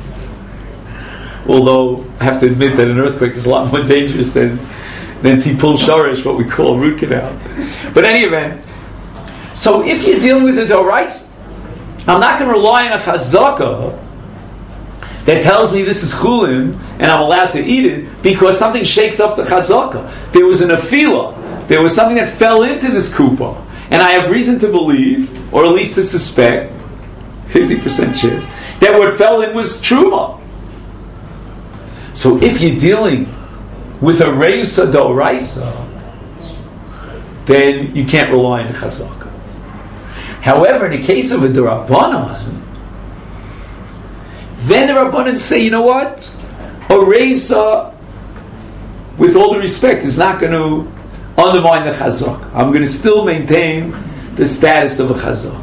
Although I have to admit that an earthquake is a lot more dangerous than tipul shorish, what we call root canal. But in any event, so if you're dealing with a doraisa, I'm not going to rely on a chazaka that tells me this is chulin and I'm allowed to eat it because something shakes up the chazaka. There was an afila. There was something that fell into this kupa. And I have reason to believe, or at least to suspect, 50% chance, that what fell in was truma. So if you're dealing with a reusa doraisa, then you can't rely on the chazaka. However, in the case of a derabanan, then the Rabbanan say, you know what? A reisa, with all the respect, is not going to undermine the chazak. I'm going to still maintain the status of a chazak.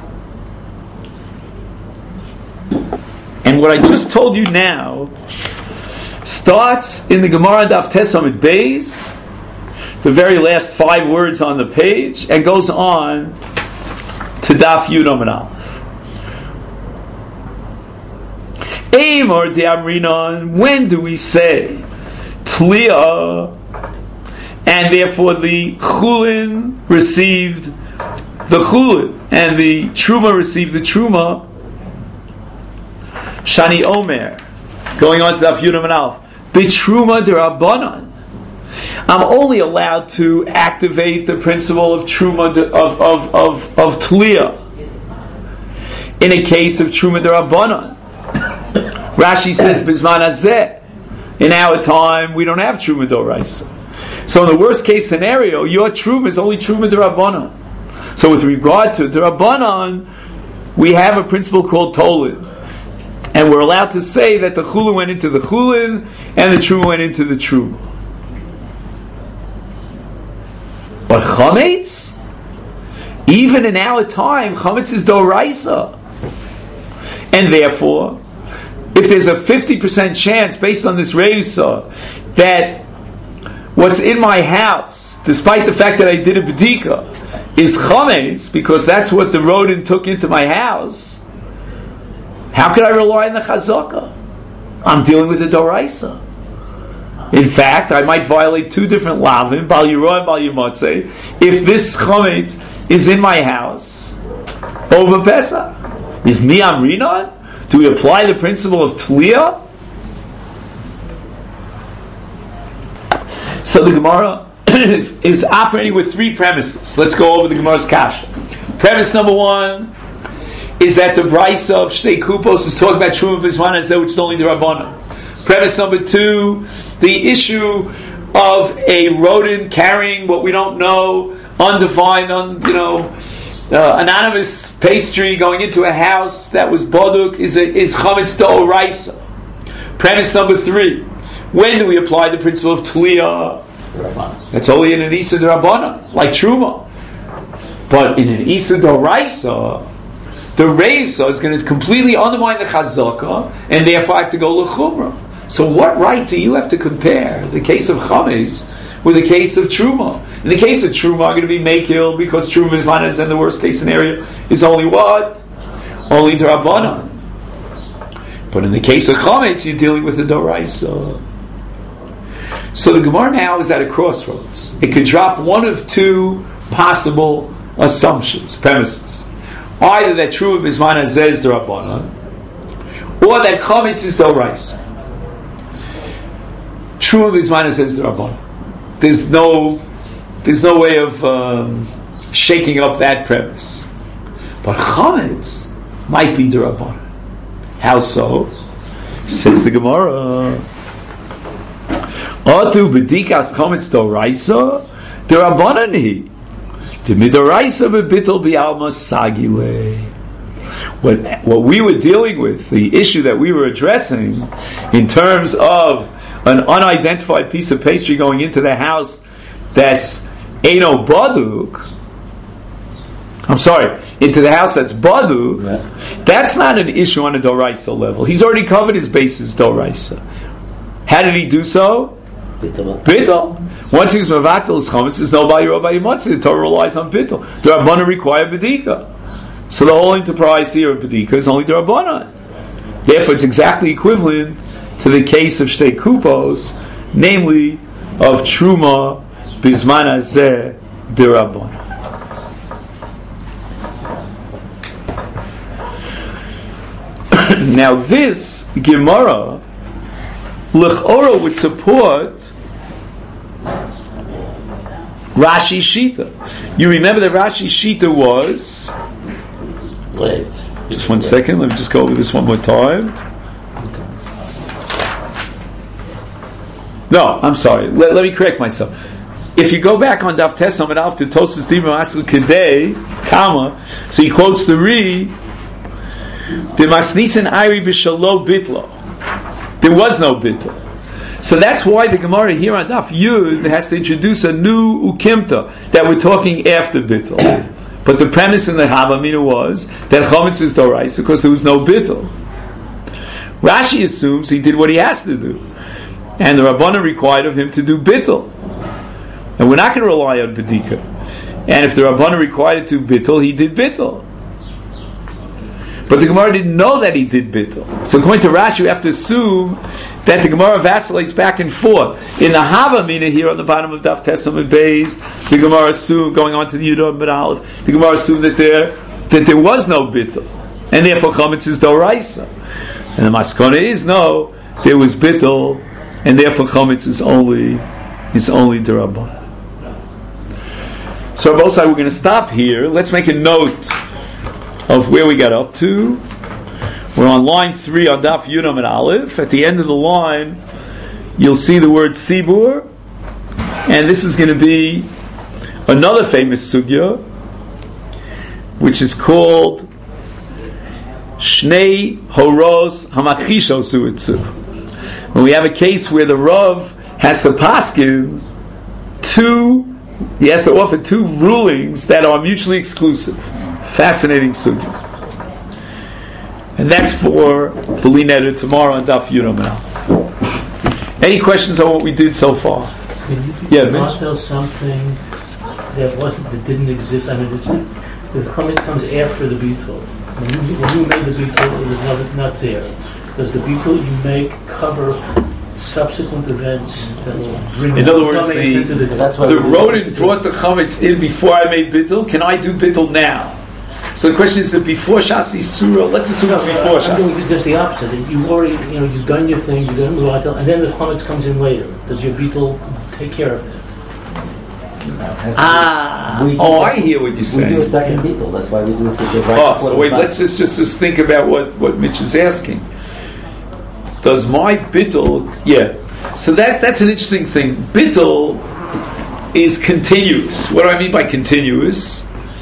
And what I just told you now starts in the Gemara Daf Tes Amud Beis, the very last 5 words on the page, and goes on to Daf Yud Amud Aleph. Amor de Amrinon, when do we say Tliya, and therefore the Chulin received the Chulin, and the Truma received the Truma? Shani Omer, going on to Daf Yud Amud Aleph, B'Truma d'Rabbanan, I'm only allowed to activate the principle of Truma of Tliya in a case of Truma d'Rabbanan. Rashi says, Bizman Hazeh, in our time, we don't have Truma d'Oraisa. So in the worst case scenario, your Truma is only Truma d'Rabbanan. So with regard to d'Rabbanan, we have a principle called Tolin. And we're allowed to say that the Chulin went into the Chulin, and the Truma went into the Truma. But Chametz, even in our time, Chametz is d'Oraisa. And therefore, if there's a 50% chance based on this Reisa that what's in my house, despite the fact that I did a B'dika, is Chametz, because that's what the rodent took into my house, how could I rely on the Chazaka? I'm dealing with the Doraisa. In fact, I might violate 2 different Lavim, Bal Yirah and Bal Yimotzei, if this Chametz is in my house over Pesach. Is mi amrinon? Do we apply the principle of Tliya? So the Gemara is operating with 3 premises. Let's go over the Gemara's kasha. Premise number 1 is that the Brisa of Shtei Kupos is talking about Truma B'Zman Hazeh, which is only the Rabbanan. Premise number 2, the issue of a rodent carrying what we don't know, undefined, anonymous pastry going into a house that was Baduk is Chametz d'Oraisa. Premise number 3, when do we apply the principle of Tliya? That's only in an Isa d'Rabbanan, like Truma. But in an Isa d'Oraisa, the Reisa is going to completely undermine the Chazaka, and therefore I have to go l'chumrah. So what right do you have to compare the case of Chametz with the case of Truma? In the case of Truma, I'm going to be Mekil because Truma is manas, and the worst case scenario is only what? Only D'Rabbanan. But in the case of Chametz, you're dealing with the Doraisa. So the Gemara now is at a crossroads. It could drop one of 2 possible assumptions, premises. Either that Truma B'Zman Hazeh is D'Rabbanan, or that Chametz is Doraisa. Truma B'Zman Hazeh is D'Rabbanan. There's no way of shaking up that premise. But Chametz might be D'Rabbanan. How so? Says the Gemara. Atu b'dikas Chametz Doraisa D'Rabbanan hi. D'Midoraisa b'bitul b'alma sagile. What we were dealing with, the issue that we were addressing, in terms of an unidentified piece of pastry going into the house that's Eino Baduk, into the house that's Baduk, that's not an issue on a Doraisa level. He's already covered his bases Doraisa. How did he do so? Bittul. Once he's Mavatil's Chametz, there's no Bayiro Bayimotzi. The Torah relies on Bittul. The Rabbanan require B'dika. So the whole enterprise here of B'dika is only the Rabbanan. Therefore, it's exactly equivalent to the case of Shtei Kupos, namely of Truma B'Zman Hazeh D'Rabbanan. Now this Gemara L'chora would support Rashi Shita. You remember that Rashi Shita was... Wait. Just 1 second, let me just go over this one more time. No, I'm sorry. Let me correct myself. if you go back on Daf Tesam and Alf to Tosas Dibra Masel Kedei, comma, so he quotes the Ri, the Masnisin Ayri B'Shalo Bitlo. There was no bitl. So that's why the Gemara here on Daf Yud has to introduce a new ukimta that we're talking after bitl. But the premise in the Havamina was that Chometz is Doraisa because there was no bitl. Rashi assumes he did what he has to do, and the Rabbanan required of him to do bitl. And we're not going to rely on Bedika. And if the Rabbanan required to bitl, he did bitl. But the Gemara didn't know that he did bittul. So according to Rashi, we have to assume that the Gemara vacillates back and forth. In the Havamina here on the bottom of Daf Tesam and Beis, the Gemara assumed, going on to the Yudam and Aleph, the Gemara assumed that there was no bittul, and therefore Chometz is Doraisa. And the Maskana is no, there was bittul, and therefore Chometz is only D'Rabbanan. So on both sides, we're going to stop here. Let's make a note of where we got up to. We're on line 3 on Daf Yudam and Aleph. At the end of the line, you'll see the word Tzibur, and this is going to be another famous sugya, which is called Shnei Horos Hamakhisho Suitzu. When we have a case where the Rav has to paskin he has to offer two rulings that are mutually exclusive. Fascinating sugya. And that's for B'li Neder tomorrow on Daf Yudam. Any questions on what we did so far? Can you tell something that didn't exist? I mean, the Chometz comes after the Bitul. When you made the Bitul, it was not there. Does the Bitul you make cover subsequent events that will bring? In other words, the rodent brought the Chometz in before I made Bitul. Can I do Bitul now? So the question is, before Shasi Surah, let's assume it's before Shasi. I'm doing just the opposite. You've already, you've done your thing, you've done the Mu'atal, and then the Chometz comes in later. Does your Bitul take care of that? I hear what you're saying. We do a second Bitul. That's why we do a second right. So wait, let's just think about what Mitch is asking. Does my Bitul, so that's an interesting thing. Bitul is continuous. What do I mean by continuous?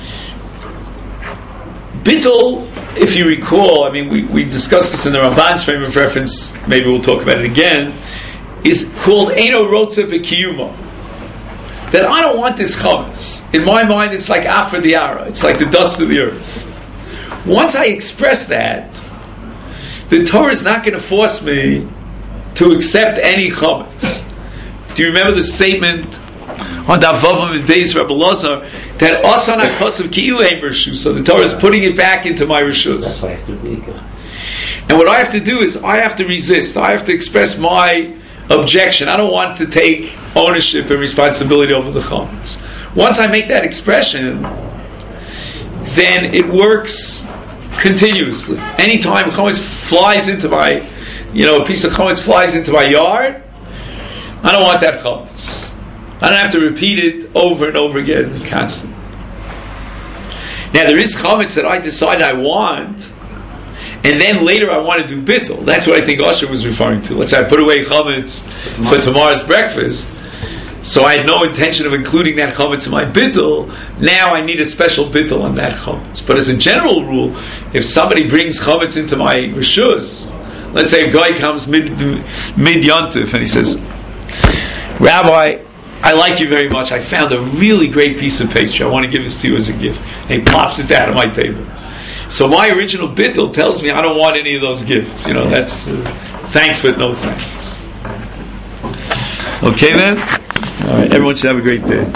Bittul, if you recall, I mean, we discussed this in the Ramban's frame of reference, maybe we'll talk about it again, is called Eino Rotze B'Kiyuma. That I don't want this Chometz. In my mind, it's like Afar Diara. It's like the dust of the earth. Once I express that, the Torah is not going to force me to accept any Chometz. Do you remember the statement on Davavam and Beis Rebbe Lazar that Asan HaKosav Ki'ilei Rishus, so the Torah is putting it back into my Rishus. And what I have to do is I have to resist. I have to express my objection. I don't want to take ownership and responsibility over the Chometz. Once I make that expression, then it works continuously. Anytime Chometz flies into my, a piece of Chometz flies into my yard, I don't want that Chometz. I don't have to repeat it over and over again constantly. Now there is Chometz that I decide I want, and then later I want to do Bittul. That's what I think Osher was referring to. Let's say I put away Chometz for tomorrow's breakfast, so I had no intention of including that Chometz in my Bittul. Now I need a special Bittul on that Chometz. But as a general rule, if somebody brings Chometz into my Rishus, let's say a guy comes mid-Yontif and he says, Rabbi, I like you very much. I found a really great piece of pastry. I want to give this to you as a gift. And he plops it down on my table. So my original bittul tells me I don't want any of those gifts. That's thanks but no thanks. Okay then? All right, everyone should have a great day.